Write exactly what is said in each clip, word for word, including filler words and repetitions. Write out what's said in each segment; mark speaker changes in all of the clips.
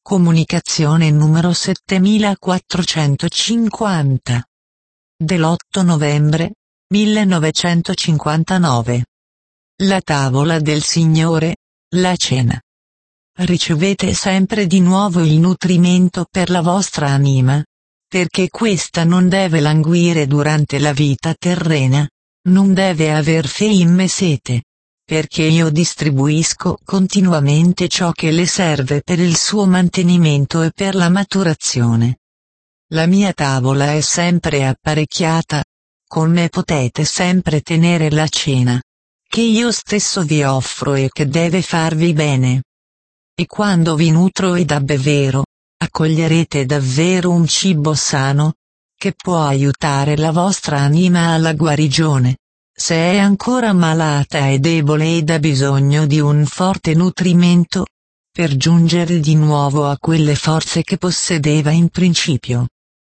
Speaker 1: Comunicazione numero settemilaquattrocentocinquanta. Dell'otto novembre millenovecentocinquantanove. La tavola del Signore, la cena. Ricevete sempre di nuovo il nutrimento per la vostra anima, perché questa non deve languire durante la vita terrena, non deve aver fame e sete, perché io distribuisco continuamente ciò che le serve per il suo mantenimento e per la maturazione. La mia tavola è sempre apparecchiata, con me potete sempre tenere la cena, che io stesso vi offro e che deve farvi bene. E quando vi nutro e da bevero, accoglierete davvero un cibo sano, che può aiutare la vostra anima alla guarigione, se è ancora malata e debole ed ha bisogno di un forte nutrimento, per giungere di nuovo a quelle forze che possedeva in principio.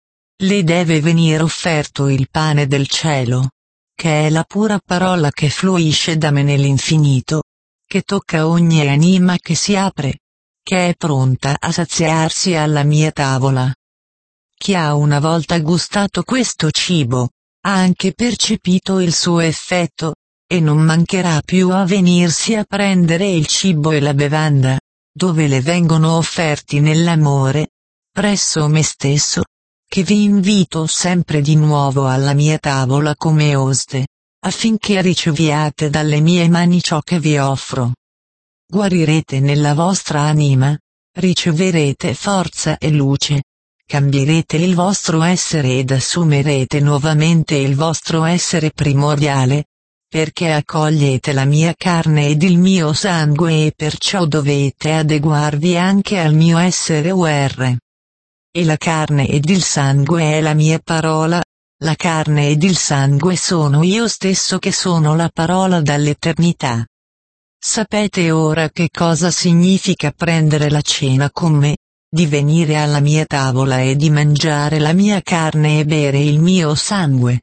Speaker 1: Le deve venire offerto il pane del cielo, che è la pura parola che fluisce da me nell'infinito, che tocca ogni anima che si apre, che è pronta a saziarsi alla mia tavola. Chi ha una volta gustato questo cibo, ha anche percepito il suo effetto, e non mancherà più a venirsi a prendere il cibo e la bevanda, dove le vengono offerti nell'amore, presso me stesso, che vi invito sempre di nuovo alla mia tavola come oste, affinché riceviate dalle mie mani ciò che vi offro. Guarirete nella vostra anima, riceverete forza e luce, cambierete il vostro essere ed assumerete nuovamente il vostro essere primordiale, perché accogliete la mia carne ed il mio sangue e perciò dovete adeguarvi anche al mio essere U R. E la carne ed il sangue è la mia parola, la carne ed il sangue sono io stesso che sono la parola dall'eternità. Sapete ora che cosa significa prendere la cena con me, di venire alla mia tavola e di mangiare la mia carne e bere il mio sangue.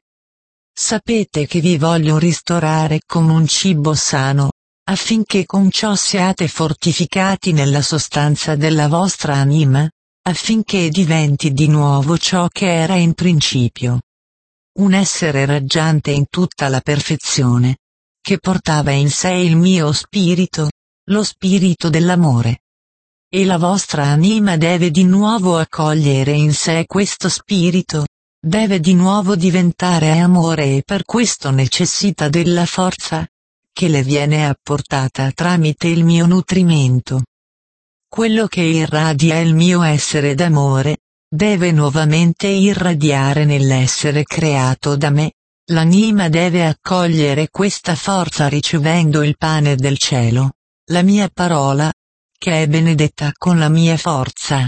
Speaker 1: Sapete che vi voglio ristorare con un cibo sano, affinché con ciò siate fortificati nella sostanza della vostra anima, affinché diventi di nuovo ciò che era in principio. Un essere raggiante in tutta la perfezione, che portava in sé il mio spirito, lo spirito dell'amore. E la vostra anima deve di nuovo accogliere in sé questo spirito, deve di nuovo diventare amore e per questo necessita della forza, che le viene apportata tramite il mio nutrimento. Quello che irradia il mio essere d'amore, deve nuovamente irradiare nell'essere creato da me, l'anima deve accogliere questa forza ricevendo il pane del cielo, la mia parola, che è benedetta con la mia forza.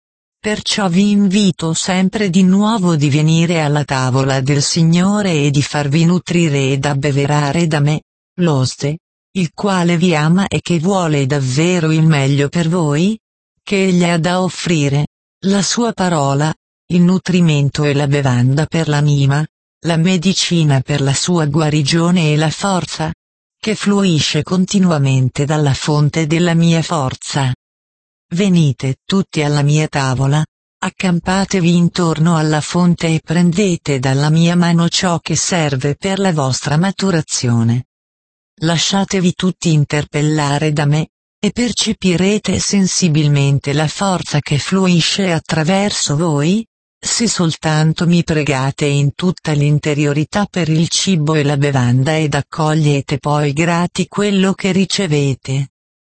Speaker 1: Perciò vi invito sempre di nuovo di venire alla tavola del Signore e di farvi nutrire ed abbeverare da me, l'oste, il quale vi ama e che vuole davvero il meglio per voi, che egli ha da offrire, la sua parola, il nutrimento e la bevanda per l'anima, la medicina per la sua guarigione e la forza, che fluisce continuamente dalla fonte della mia forza. Venite tutti alla mia tavola, accampatevi intorno alla fonte e prendete dalla mia mano ciò che serve per la vostra maturazione. Lasciatevi tutti interpellare da me, e percepirete sensibilmente la forza che fluisce attraverso voi, se soltanto mi pregate in tutta l'interiorità per il cibo e la bevanda ed accogliete poi grati quello che ricevete.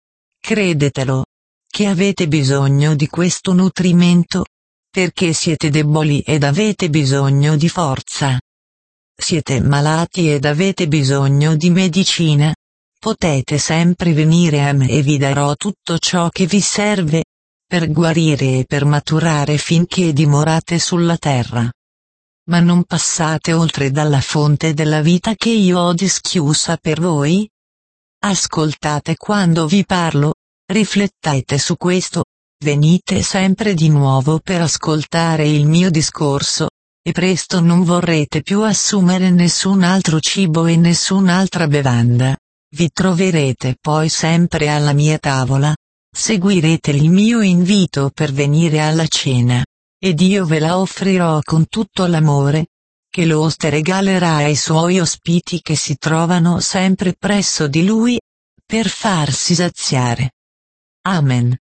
Speaker 1: Credetelo, che avete bisogno di questo nutrimento, perché siete deboli ed avete bisogno di forza. Siete malati ed avete bisogno di medicina, potete sempre venire a me e vi darò tutto ciò che vi serve, per guarire e per maturare finché dimorate sulla terra. Ma non passate oltre dalla fonte della vita che io ho dischiusa per voi? Ascoltate quando vi parlo, riflettete su questo, venite sempre di nuovo per ascoltare il mio discorso, e presto non vorrete più assumere nessun altro cibo e nessun'altra bevanda. Vi troverete poi sempre alla mia tavola, seguirete il mio invito per venire alla cena, ed io ve la offrirò con tutto l'amore che l'oste regalerà ai suoi ospiti che si trovano sempre presso di lui, per farsi saziare. Amen.